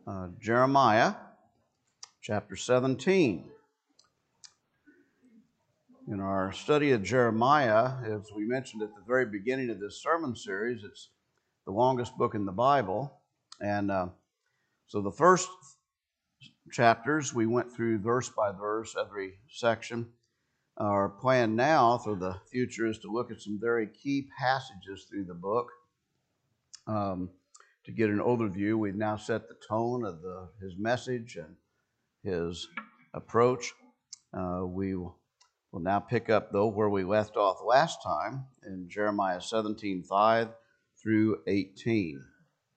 Jeremiah chapter 17. In our study of Jeremiah, as we mentioned at the very beginning of this sermon series, it's the longest book in the Bible. And so the first chapters, we went through verse by verse, every section. Our plan now for the future is to look at some very key passages through the book. To get an overview, we've now set the tone of his message and his approach. We will now pick up, though, where we left off last time in Jeremiah 17:5 through 18.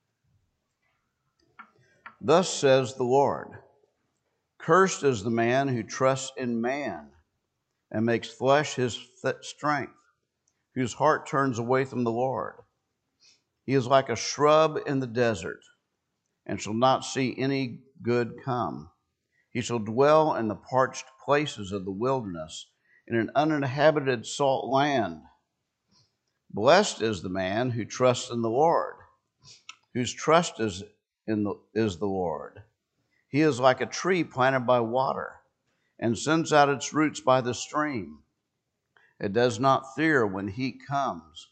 Thus says the Lord, cursed is the man who trusts in man and makes flesh his strength, whose heart turns away from the Lord. He is like a shrub in the desert, and shall not see any good come. He shall dwell in the parched places of the wilderness, in an uninhabited salt land. Blessed is the man who trusts in the Lord, whose trust is the Lord. He is like a tree planted by water, and sends out its roots by the stream. It does not fear when heat comes,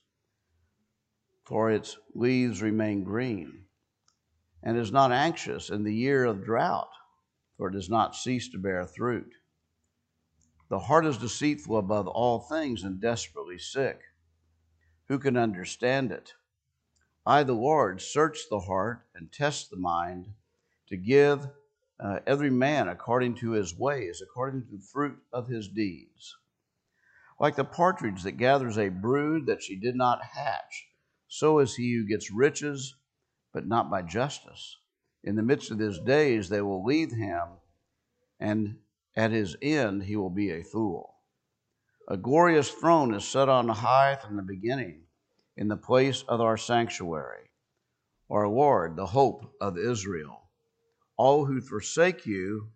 for its leaves remain green, and is not anxious in the year of drought, for it does not cease to bear fruit. The heart is deceitful above all things and desperately sick. Who can understand it? I, the Lord, search the heart and test the mind, to give every man according to his ways, according to the fruit of his deeds. Like the partridge that gathers a brood that she did not hatch, so is he who gets riches, but not by justice. In the midst of his days they will leave him, and at his end he will be a fool. A glorious throne is set on high from the beginning, in the place of our sanctuary. Our Lord, the hope of Israel. All who forsake you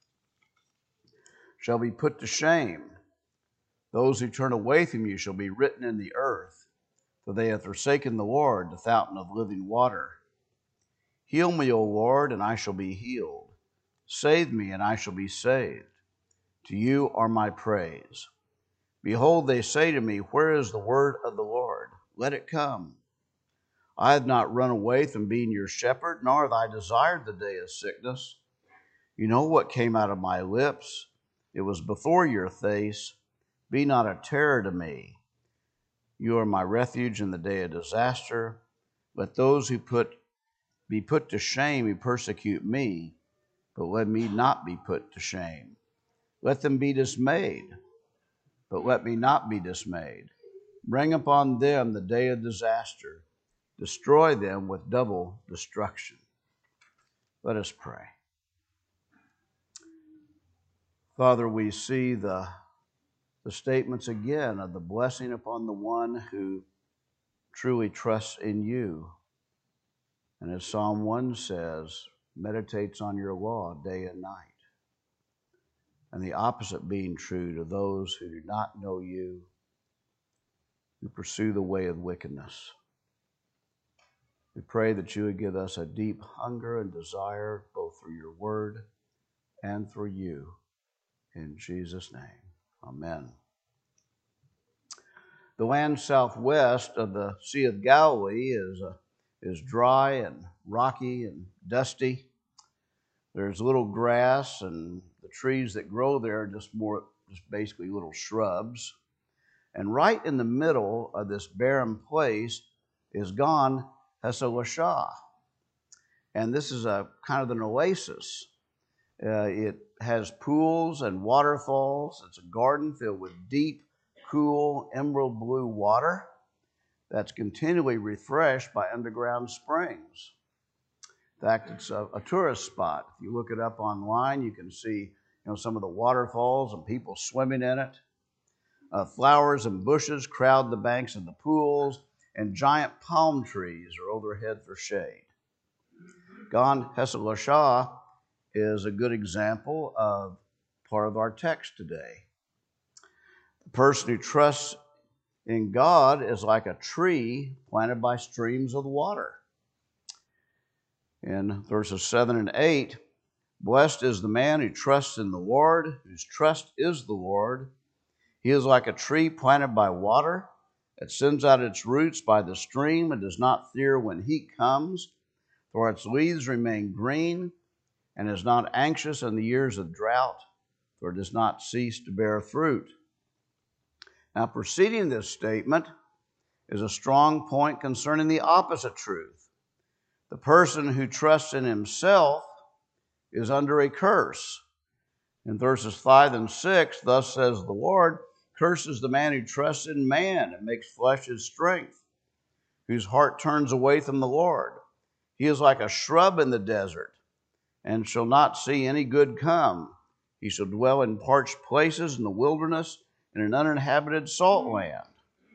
shall be put to shame. Those who turn away from you shall be written in the earth, for they have forsaken the Lord, the fountain of living water. Heal me, O Lord, and I shall be healed. Save me, and I shall be saved. To you are my praise. Behold, they say to me, where is the word of the Lord? Let it come. I have not run away from being your shepherd, nor have I desired the day of sickness. You know what came out of my lips. It was before your face. Be not a terror to me. You are my refuge in the day of disaster. Let those who be put to shame who persecute me, but let me not be put to shame. Let them be dismayed, but let me not be dismayed. Bring upon them the day of disaster. Destroy them with double destruction. Let us pray. Father, we see the statements again of the blessing upon the one who truly trusts in you. And as Psalm 1 says, meditates on your law day and night. And the opposite being true to those who do not know you, who pursue the way of wickedness. We pray that you would give us a deep hunger and desire, both for your word and for you. In Jesus' name, amen. The land southwest of the Sea of Galilee is dry and rocky and dusty. There's little grass, and the trees that grow there are just basically little shrubs. And right in the middle of this barren place is Gan Hesed-la-Shah. And this is a kind of an oasis. It has pools and waterfalls. It's a garden filled with deep, cool, emerald blue water that's continually refreshed by underground springs. In fact, it's a tourist spot. If you look it up online, you can see some of the waterfalls and people swimming in it. Flowers and bushes crowd the banks of the pools, and giant palm trees are overhead for shade. Gan Hesed-la-Shah is a good example of part of our text today. The person who trusts in God is like a tree planted by streams of water. In verses 7 and 8, blessed is the man who trusts in the Lord, whose trust is the Lord. He is like a tree planted by water that sends out its roots by the stream and does not fear when heat comes, for its leaves remain green, and is not anxious in the years of drought, for it does not cease to bear fruit. Now, preceding this statement is a strong point concerning the opposite truth. The person who trusts in himself is under a curse. In verses 5 and 6, thus says the Lord, cursed is the man who trusts in man and makes flesh his strength, whose heart turns away from the Lord. He is like a shrub in the desert, and shall not see any good come. He shall dwell in parched places in the wilderness, in an uninhabited salt land.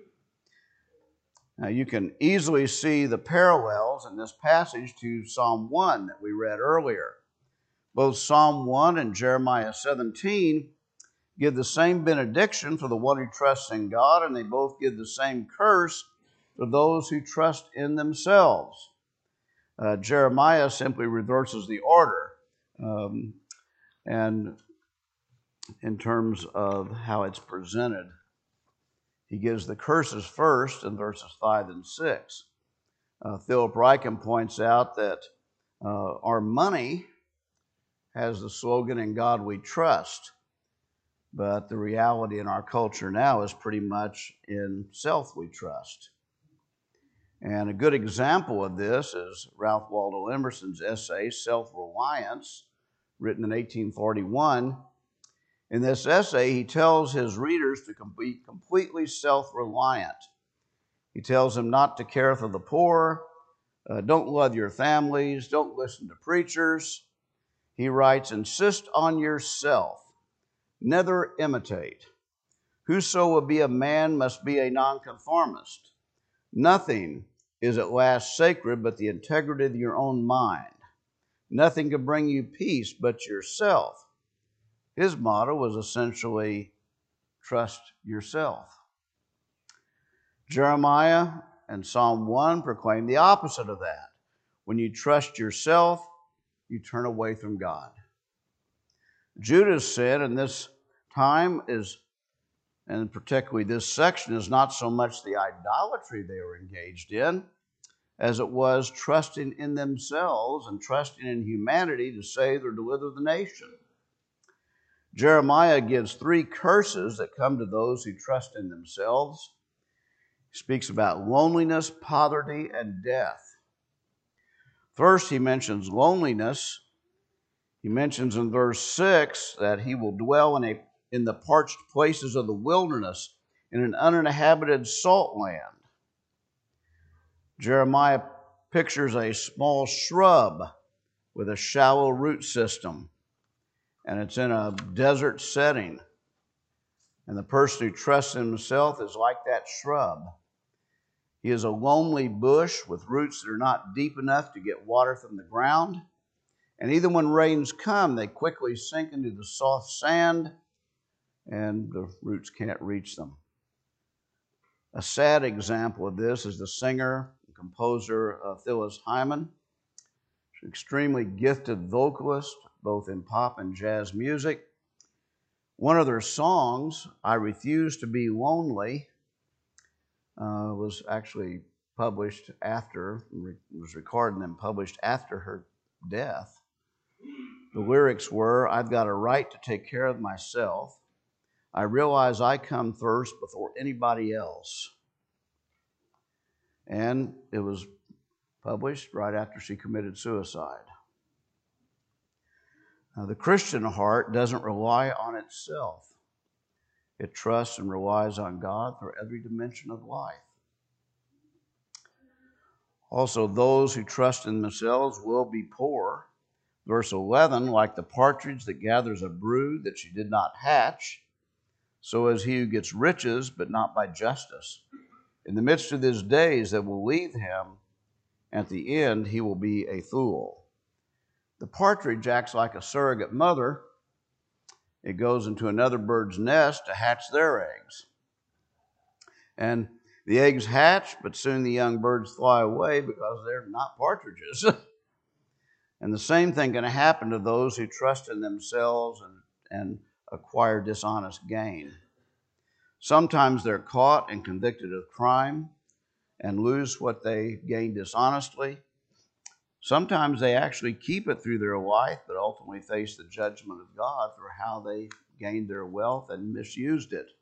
Now you can easily see the parallels in this passage to Psalm 1 that we read earlier. Both Psalm 1 and Jeremiah 17 give the same benediction for the one who trusts in God, and they both give the same curse for those who trust in themselves. Jeremiah simply reverses the order, and in terms of how it's presented. He gives the curses first in verses 5 and 6. Philip Ryken points out that our money has the slogan, "In God we trust," but the reality in our culture now is pretty much in self we trust. And a good example of this is Ralph Waldo Emerson's essay, Self-Reliance, written in 1841. In this essay, he tells his readers to be completely self-reliant. He tells them not to care for the poor, don't love your families, don't listen to preachers. He writes, insist on yourself, never imitate. Whoso will be a man must be a nonconformist. Nothing is at last sacred but the integrity of your own mind. Nothing can bring you peace but yourself. His motto was essentially, trust yourself. Jeremiah and Psalm 1 proclaim the opposite of that. When you trust yourself, you turn away from God. Judah's sin in this time is, and particularly this section, is not so much the idolatry they were engaged in as it was trusting in themselves and trusting in humanity to save or deliver the nation. Jeremiah gives 3 curses that come to those who trust in themselves. He speaks about loneliness, poverty, and death. First, he mentions loneliness. He mentions in verse 6 that he will dwell in the parched places of the wilderness, in an uninhabited salt land. Jeremiah pictures a small shrub with a shallow root system, and it's in a desert setting. And the person who trusts in himself is like that shrub. He is a lonely bush with roots that are not deep enough to get water from the ground. And even when rains come, they quickly sink into the soft sand, and the roots can't reach them. A sad example of this is the singer and composer Phyllis Hyman. She's an extremely gifted vocalist, both in pop and jazz music. One of their songs, I Refuse to Be Lonely, was actually published after, was recorded and then published after her death. The lyrics were, I've got a right to take care of myself. I realize I come first before anybody else. And it was published right after she committed suicide. Now, the Christian heart doesn't rely on itself. It trusts and relies on God for every dimension of life. Also, those who trust in themselves will be poor. Verse 11, like the partridge that gathers a brood that she did not hatch, so is he who gets riches, but not by justice. In the midst of his days that will leave him, at the end he will be a fool. The partridge acts like a surrogate mother. It goes into another bird's nest to hatch their eggs. And the eggs hatch, but soon the young birds fly away because they're not partridges. And the same thing can happen to those who trust in themselves and acquire dishonest gain. Sometimes they're caught and convicted of crime and lose what they gained dishonestly. Sometimes they actually keep it through their life, but ultimately face the judgment of God for how they gained their wealth and misused it.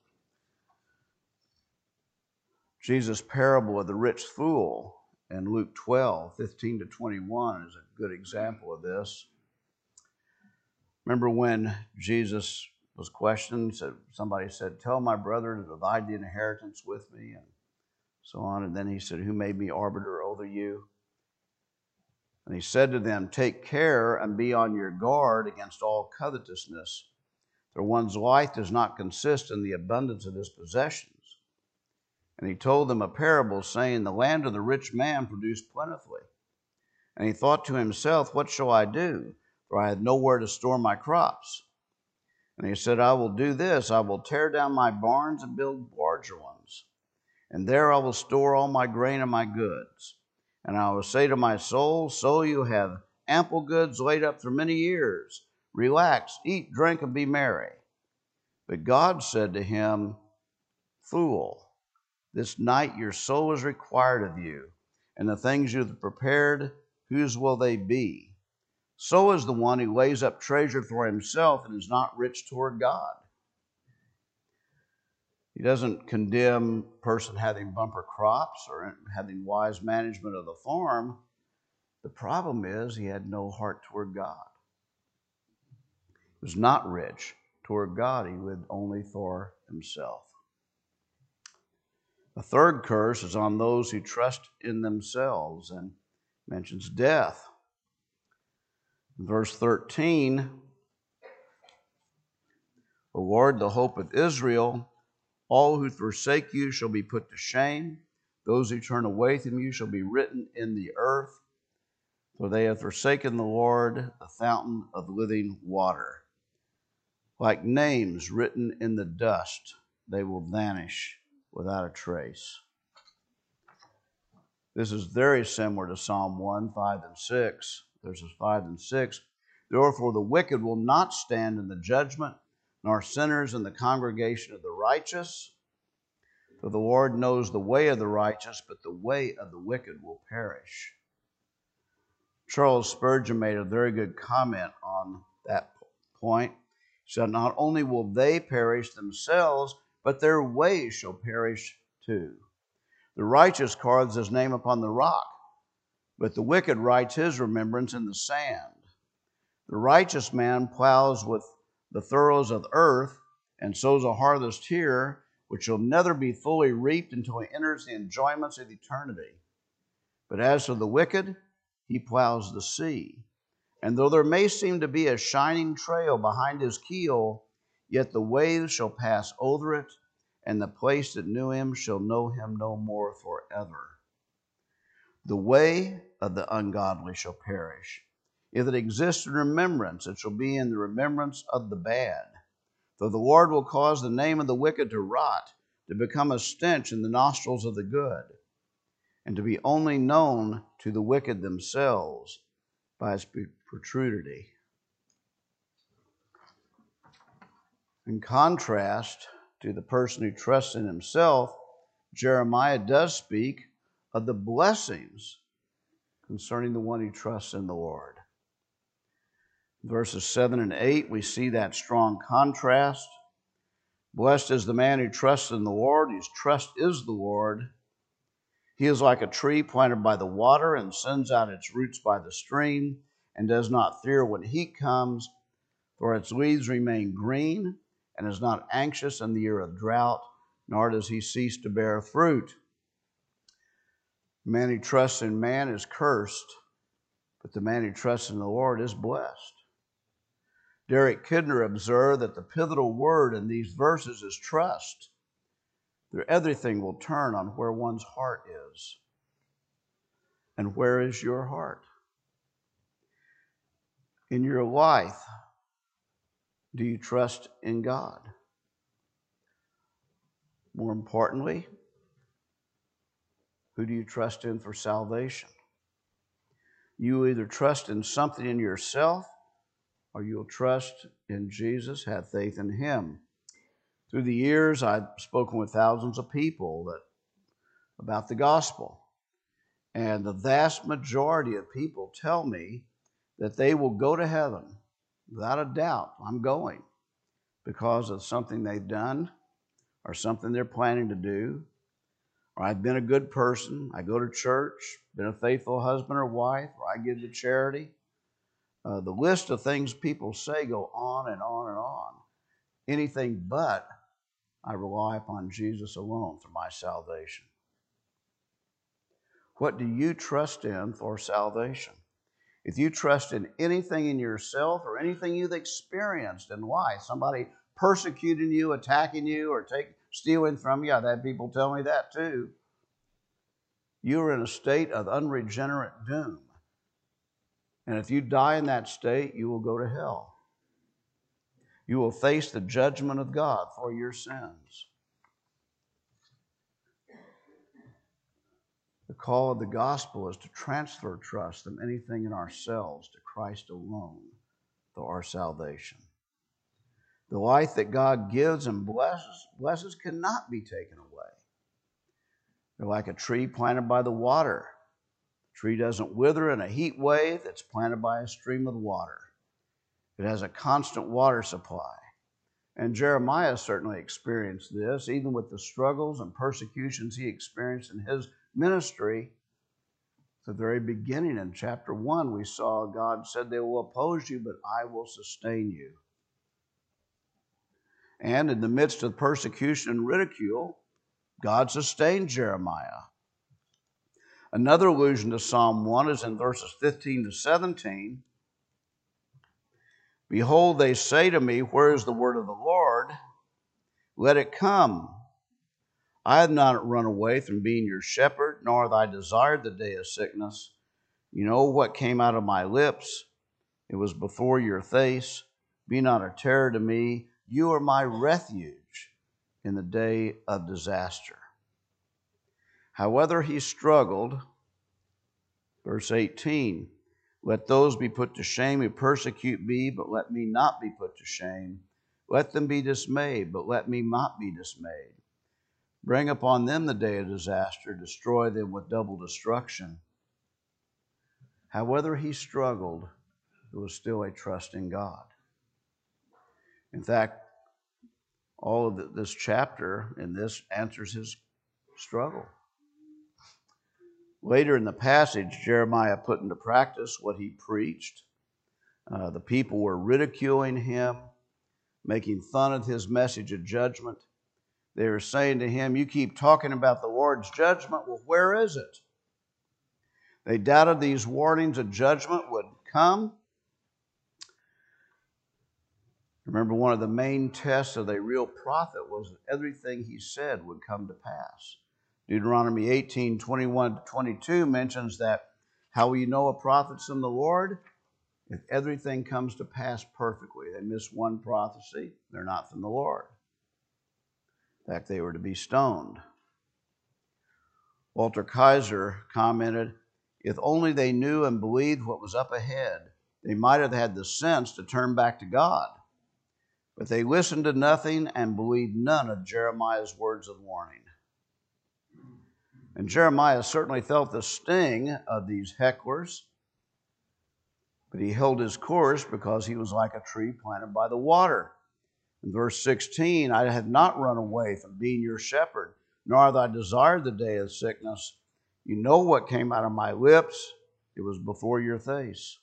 Jesus' parable of the rich fool in Luke 12:15-21 is a good example of this. Remember when Jesus was questioned, somebody said, "Tell my brother to divide the inheritance with me," and so on. And then he said, "Who made me arbiter over you?" And he said to them, "Take care and be on your guard against all covetousness, for one's life does not consist in the abundance of his possessions." And he told them a parable, saying, "The land of the rich man produced plentifully. And he thought to himself, 'What shall I do? For I have nowhere to store my crops.' And he said, 'I will do this. I will tear down my barns and build larger ones. And there I will store all my grain and my goods. And I will say to my soul, so you have ample goods laid up for many years. Relax, eat, drink, and be merry.' But God said to him, 'Fool, this night your soul is required of you, and the things you have prepared, whose will they be? So is the one who lays up treasure for himself and is not rich toward God.'" He doesn't condemn a person having bumper crops or having wise management of the farm. The problem is he had no heart toward God. He was not rich toward God. He lived only for himself. The third curse is on those who trust in themselves and mentions death. In verse 13, "O Lord, the hope of Israel, all who forsake you shall be put to shame. Those who turn away from you shall be written in the earth. For they have forsaken the Lord, the fountain of living water. Like names written in the dust, they will vanish without a trace." This is very similar to Psalm 1, 5 and 6. Verses 5 and 6. "Therefore the wicked will not stand in the judgment, nor sinners in the congregation of the righteous. For the Lord knows the way of the righteous, but the way of the wicked will perish." Charles Spurgeon made a very good comment on that point. He said, "Not only will they perish themselves, but their ways shall perish too. The righteous carves his name upon the rock, but the wicked writes his remembrance in the sand. The righteous man plows with the furrows of the earth and sows a harvest here, which shall never be fully reaped until he enters the enjoyments of eternity. But as for the wicked, he plows the sea. And though there may seem to be a shining trail behind his keel, yet the waves shall pass over it, and the place that knew him shall know him no more forever. The way of the ungodly shall perish. If it exists in remembrance, it shall be in the remembrance of the bad. For the Lord will cause the name of the wicked to rot, to become a stench in the nostrils of the good, and to be only known to the wicked themselves by its putridity." In contrast to the person who trusts in himself, Jeremiah does speak of the blessings concerning the one who trusts in the Lord. In verses 7 and 8, we see that strong contrast. "Blessed is the man who trusts in the Lord, whose trust is the Lord. He is like a tree planted by the water and sends out its roots by the stream and does not fear when heat comes, for its leaves remain green and is not anxious in the year of drought, nor does he cease to bear fruit." The man who trusts in man is cursed, but the man who trusts in the Lord is blessed. Derek Kidner observed that the pivotal word in these verses is trust. Everything will turn on where one's heart is. And where is your heart? In your life, do you trust in God? More importantly, who do you trust in for salvation? You either trust in something in yourself or you'll trust in Jesus, have faith in Him. Through the years, I've spoken with thousands of people about the gospel. And the vast majority of people tell me that they will go to heaven. Without a doubt, I'm going because of something they've done or something they're planning to do. Or I've been a good person, I go to church, been a faithful husband or wife, or I give to charity. The list of things people say go on and on and on. Anything but I rely upon Jesus alone for my salvation. What do you trust in for salvation? If you trust in anything in yourself or anything you've experienced in life, somebody persecuting you, attacking you, or stealing from you, I've had people tell me that too. You're in a state of unregenerate doom. And if you die in that state, you will go to hell. You will face the judgment of God for your sins. The call of the gospel is to transfer trust from anything in ourselves to Christ alone for our salvation. The life that God gives and blesses cannot be taken away. They're like a tree planted by the water. The tree doesn't wither in a heat wave. It's planted by a stream of water. It has a constant water supply. And Jeremiah certainly experienced this, even with the struggles and persecutions he experienced in his ministry. At the very beginning in chapter 1, we saw God said, "They will oppose you, but I will sustain you." And in the midst of persecution and ridicule, God sustained Jeremiah. Another allusion to Psalm 1 is in verses 15 to 17. "Behold, they say to me, where is the word of the Lord? Let it come. I have not run away from being your shepherd, nor have I desired the day of sickness. You know what came out of my lips. It was before your face. Be not a terror to me. You are my refuge in the day of disaster." However he struggled, verse 18, "Let those be put to shame who persecute me, but let me not be put to shame. Let them be dismayed, but let me not be dismayed. Bring upon them the day of disaster, destroy them with double destruction." However he struggled, it was still a trust in God. In fact, all of this chapter in this answers his struggle. Later in the passage, Jeremiah put into practice what he preached. The people were ridiculing him, making fun of his message of judgment. They were saying to him, "You keep talking about the Lord's judgment. Well, where is it?" They doubted these warnings of judgment would come. Remember, one of the main tests of a real prophet was that everything he said would come to pass. Deuteronomy 18:21-22 mentions that how will you know a prophet's from the Lord? If everything comes to pass perfectly. They miss one prophecy, they're not from the Lord. In fact, they were to be stoned. Walter Kaiser commented, "If only they knew and believed what was up ahead, they might have had the sense to turn back to God. But they listened to nothing and believed none of Jeremiah's words of warning." And Jeremiah certainly felt the sting of these hecklers, but he held his course because he was like a tree planted by the water. In verse 16, "I have not run away from being your shepherd, nor have I desired the day of sickness. You know what came out of my lips. It was before your face."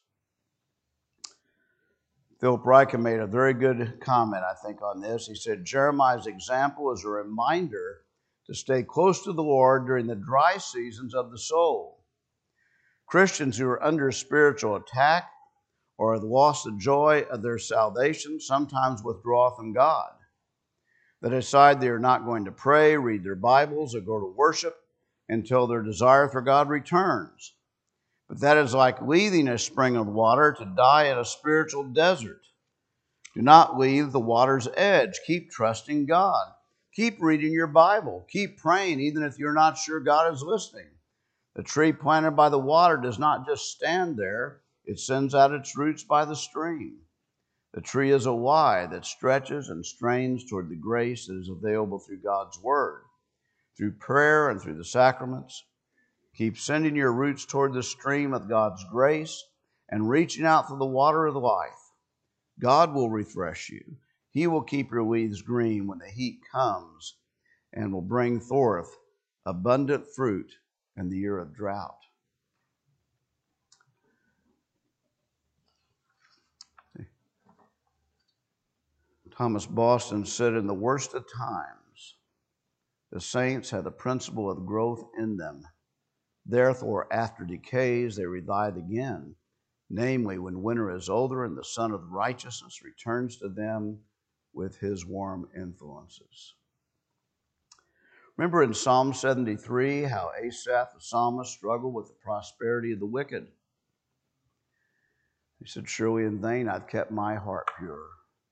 Philip Ryken made a very good comment, I think, on this. He said, Jeremiah's example is a reminder to stay close to the Lord during the dry seasons of the soul. Christians who are under spiritual attack or have lost the joy of their salvation sometimes withdraw from God. They decide they are not going to pray, read their Bibles, or go to worship until their desire for God returns. But that is like leaving a spring of water to die in a spiritual desert. Do not leave the water's edge. Keep trusting God. Keep reading your Bible. Keep praying even if you're not sure God is listening. The tree planted by the water does not just stand there, it sends out its roots by the stream. The tree is a Y that stretches and strains toward the grace that is available through God's Word, through prayer and through the sacraments. Keep sending your roots toward the stream of God's grace and reaching out for the water of life. God will refresh you. He will keep your leaves green when the heat comes and will bring forth abundant fruit in the year of drought. Thomas Boston said, in the worst of times, the saints have the principle of growth in them. Therefore, after decays, they revive again, namely, when winter is over and the sun of righteousness returns to them with his warm influences. Remember in Psalm 73 how Asaph, the psalmist, struggled with the prosperity of the wicked. He said, surely in vain I've kept my heart pure.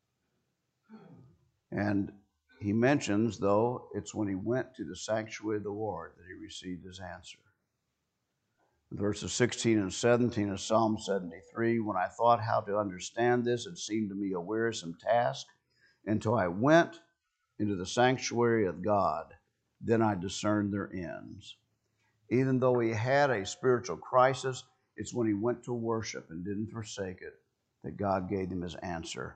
And he mentions, though, it's when he went to the sanctuary of the Lord that he received his answer. Verses 16 and 17 of Psalm 73, when I thought how to understand this, it seemed to me a wearisome task, until I went into the sanctuary of God, then I discerned their ends. Even though he had a spiritual crisis, it's when he went to worship and didn't forsake it that God gave him his answer.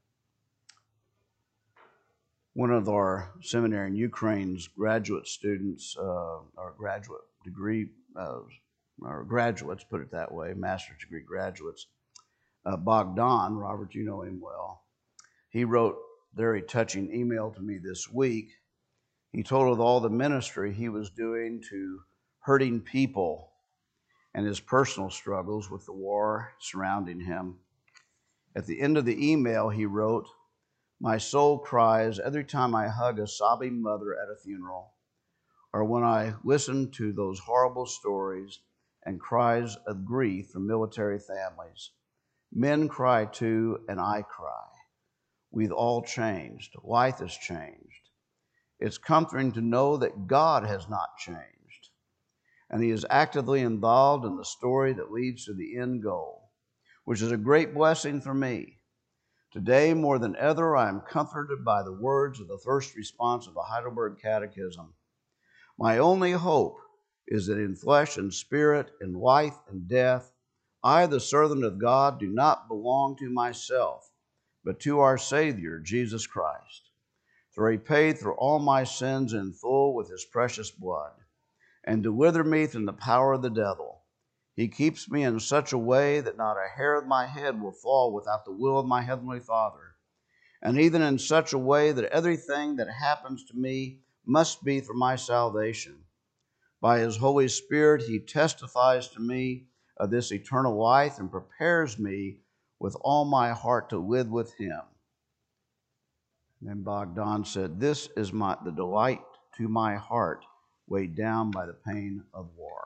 One of our seminary in Ukraine's graduate students, or graduate degree, or graduates, put it that way, master's degree graduates, Bogdan, Robert, you know him well, he wrote a very touching email to me this week. He told of all the ministry he was doing to hurting people and his personal struggles with the war surrounding him. At the end of the email, he wrote, my soul cries every time I hug a sobbing mother at a funeral, or when I listen to those horrible stories and cries of grief from military families. Men cry too, and I cry. We've all changed. Life has changed. It's comforting to know that God has not changed, and he is actively involved in the story that leads to the end goal, which is a great blessing for me. Today, more than ever, I am comforted by the words of the first response of the Heidelberg Catechism. My only hope is that in flesh and spirit, in life and death, I, the servant of God, do not belong to myself, but to our Savior, Jesus Christ. For he paid for all my sins in full with his precious blood, and delivered me from the power of the devil. He keeps me in such a way that not a hair of my head will fall without the will of my heavenly Father, and even in such a way that everything that happens to me must be for my salvation. By his Holy Spirit, he testifies to me of this eternal life and prepares me with all my heart to live with him. And then Bogdan said, this is the delight to my heart, weighed down by the pain of war.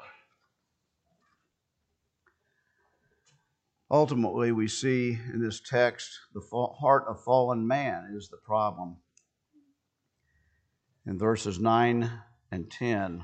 Ultimately, we see in this text the heart of fallen man is the problem. In verses 9 and 10,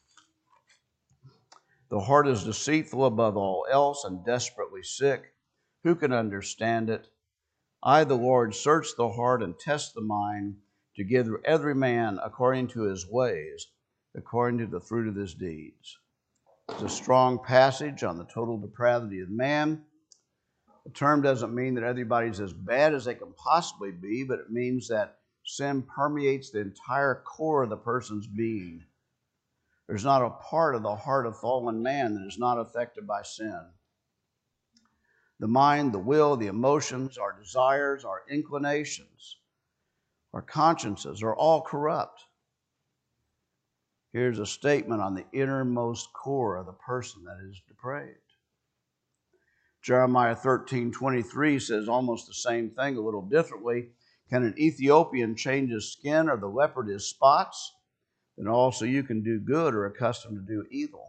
the heart is deceitful above all else and desperately sick. Who can understand it? I, the Lord, search the heart and test the mind to give every man according to his ways, according to the fruit of his deeds. It's a strong passage on the total depravity of man. The term doesn't mean that everybody's as bad as they can possibly be, but it means that sin permeates the entire core of the person's being. There's not a part of the heart of fallen man that is not affected by sin. The mind, the will, the emotions, our desires, our inclinations, our consciences are all corrupt. Here's a statement on the innermost core of the person that is depraved. Jeremiah 13:23 says almost the same thing, a little differently. Can an Ethiopian change his skin or the leopard his spots? Then also you can do good or accustomed to do evil.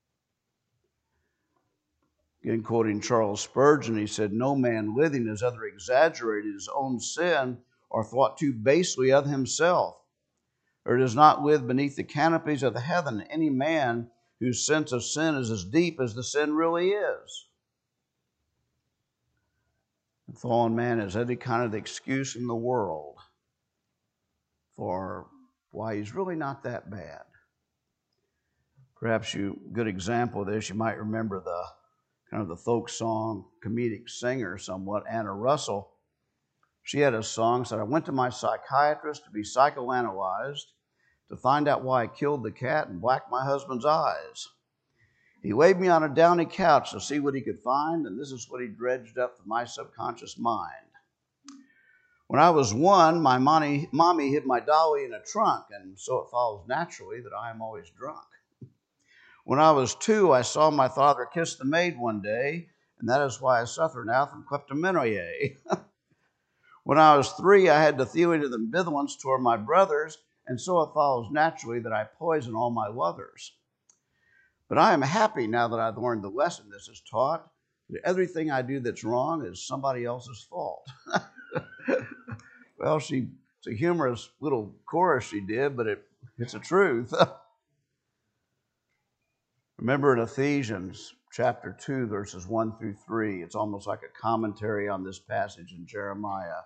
Again, quoting Charles Spurgeon, he said, no man living has ever exaggerated his own sin or thought too basely of himself. Or does not live beneath the canopies of the heaven any man whose sense of sin is as deep as the sin really is. The fallen man has any kind of excuse in the world for why he's really not that bad. Perhaps a good example of this, you might remember the kind of the folk song comedic singer somewhat, Anna Russell. She had a song that said, I went to my psychiatrist to be psychoanalyzed to find out why I killed the cat and blacked my husband's eyes. He laid me on a downy couch to see what he could find, and this is what he dredged up from my subconscious mind. When I was 1, my mommy hid my dolly in a trunk, and so it follows naturally that I am always drunk. When I was 2, I saw my father kiss the maid one day, and that is why I suffer now from kleptomania. When I was 3, I had the feeling of ambivalence toward my brothers, and so it follows naturally that I poison all my lovers. But I am happy now that I've learned the lesson this is taught, that everything I do that's wrong is somebody else's fault. Well, it's a humorous little chorus she did, but it's the truth. Remember in Ephesians chapter 2, verses 1 through 3, it's almost like a commentary on this passage in Jeremiah.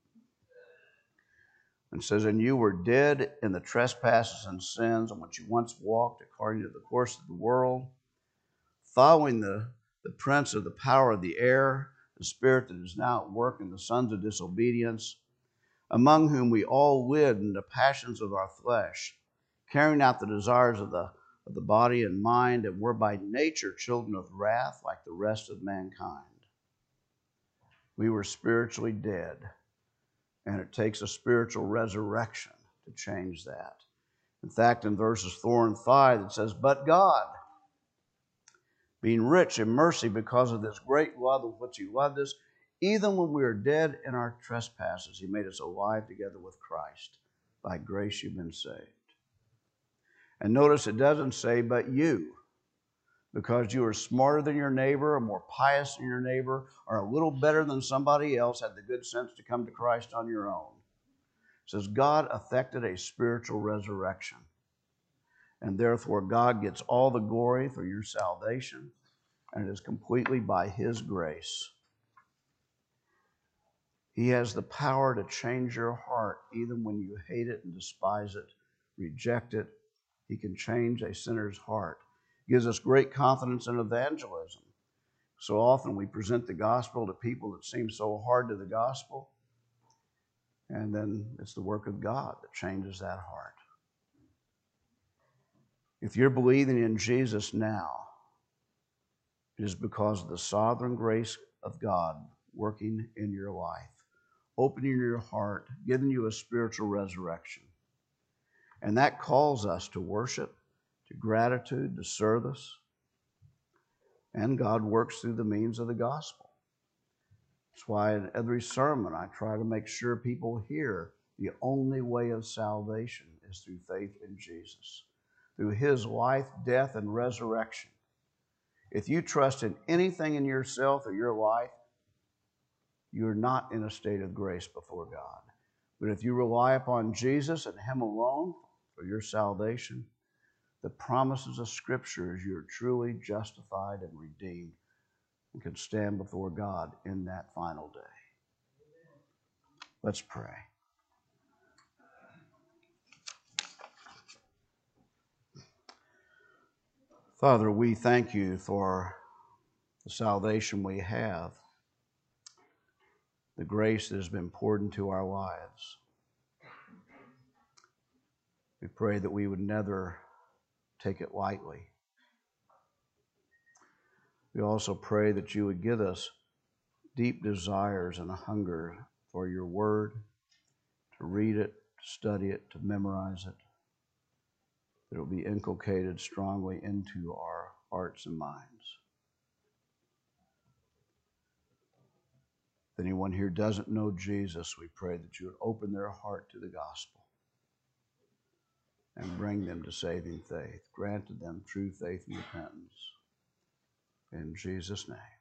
It says, and you were dead in the trespasses and sins on which you once walked according to the course of the world, following the prince of the power of the air, the spirit that is now at work in the sons of disobedience, among whom we all lived in the passions of our flesh, carrying out the desires of the body and mind, and were by nature children of wrath like the rest of mankind. We were spiritually dead, and it takes a spiritual resurrection to change that. In fact, in verses 4 and 5, it says, but God, being rich in mercy because of this great love with which he loved us, even when we were dead in our trespasses, he made us alive together with Christ. By grace you've been saved. And notice it doesn't say, but you, because you are smarter than your neighbor, or more pious than your neighbor, or a little better than somebody else, had the good sense to come to Christ on your own. It says God effected a spiritual resurrection. And therefore God gets all the glory for your salvation, and it is completely by his grace. He has the power to change your heart even when you hate it and despise it, reject it. He can change a sinner's heart. He gives us great confidence in evangelism. So often we present the gospel to people that seem so hard to the gospel, and then it's the work of God that changes that heart. If you're believing in Jesus now, it is because of the sovereign grace of God working in your life, opening your heart, giving you a spiritual resurrection. And that calls us to worship, to gratitude, to service. And God works through the means of the gospel. That's why in every sermon I try to make sure people hear the only way of salvation is through faith in Jesus, through his life, death, and resurrection. If you trust in anything in yourself or your life, you're not in a state of grace before God. But if you rely upon Jesus and him alone for your salvation, the promises of Scripture is you're truly justified and redeemed and can stand before God in that final day. Let's pray. Father, we thank you for the salvation we have, the grace that has been poured into our lives. We pray that we would never take it lightly. We also pray that you would give us deep desires and a hunger for your word, to read it, to study it, to memorize it, that it will be inculcated strongly into our hearts and minds. If anyone here doesn't know Jesus, we pray that you would open their heart to the gospel and bring them to saving faith. Grant to them true faith and repentance. In Jesus' name.